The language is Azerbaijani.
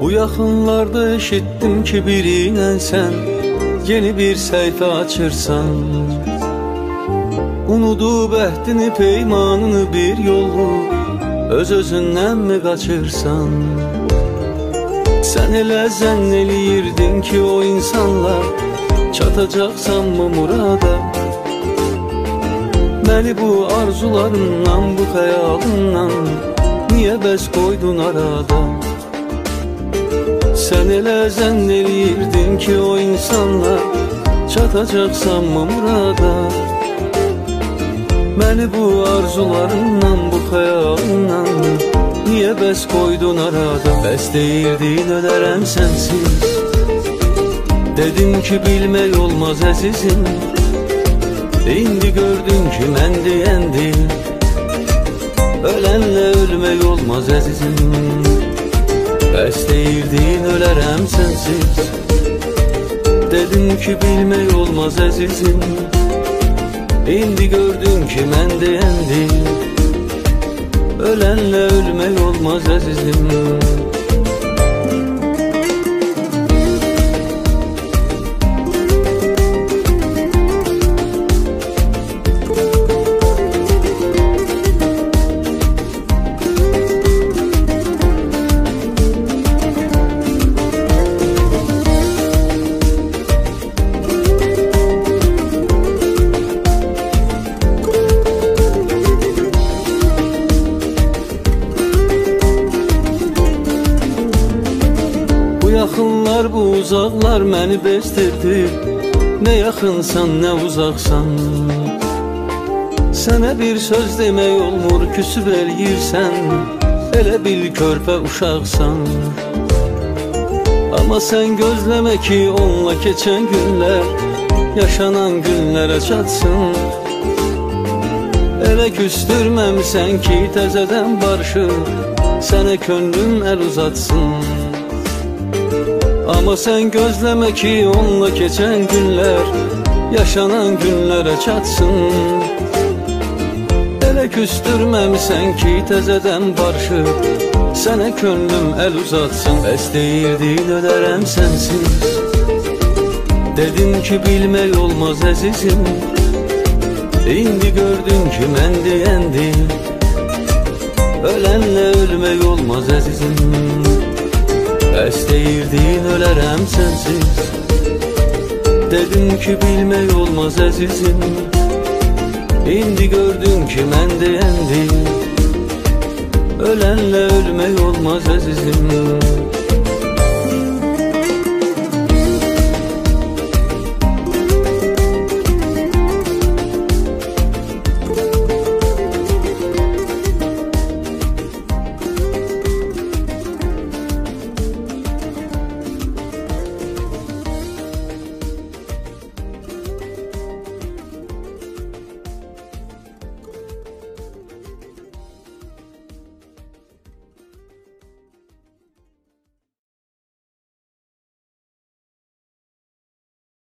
Bu yaxınlarda eşitdim ki biriylə sən yeni bir səhifə açırsan. Unudub əhdini, peymanını bir yolu öz-özündən mi qaçırsan? Sən elə zənn eləyirdin ki o insanla çatacaqsan mı murada? Məni bu arzularından, bu xəyalından niyə bəs qoydun arada? Sən elə zənn eləyirdin ki o insanla çatacaqsan mı murada? Məni bu arzularından, bu xəyalından niyə bəs qoydun arada? Bəs deyirdin ölərəm sənsiz, dedim ki bilmək olmaz əzizim. İndi gördün ki mən deyəndim, ölənlə ölmək olmaz əzizim. Bəs deyirdin ölərəm sənsiz, dedim ki bilmək olmaz əzizim. İndi gördün ki mən deyəndim, ölənlə ölmək olmaz əzizim. Yaxınlar bu uzaqlar məni bestirdi, nə yaxınsan nə uzaqsan. Sənə bir söz demək olmur, küsüb eləyirsən, elə bil körpə uşaqsan. Amma sən gözləmə ki onunla keçən günlər yaşanan günlərə çatsın. Elə küstürməmsən ki təzədən barışıb sənə könlüm əl uzatsın. Amma sən gözləmə ki onunla keçən günlər yaşanan günlərə çatsın. Elə küstürməmsən ki təzədən barışıb sənə könlüm əl uzatsın. Bəs deyirdin ölərəm sənsiz, dedim ki bilmək olmaz əzizim. İndi gördün ki mən deyəndim, ölənlə ölmək olmaz əzizim. Bəs deyirdin ölərəm sənsiz, dedim ki bilmək olmaz əzizim. İndi gördün ki mən deyəndim, ölənlə ölmək olmaz əzizim.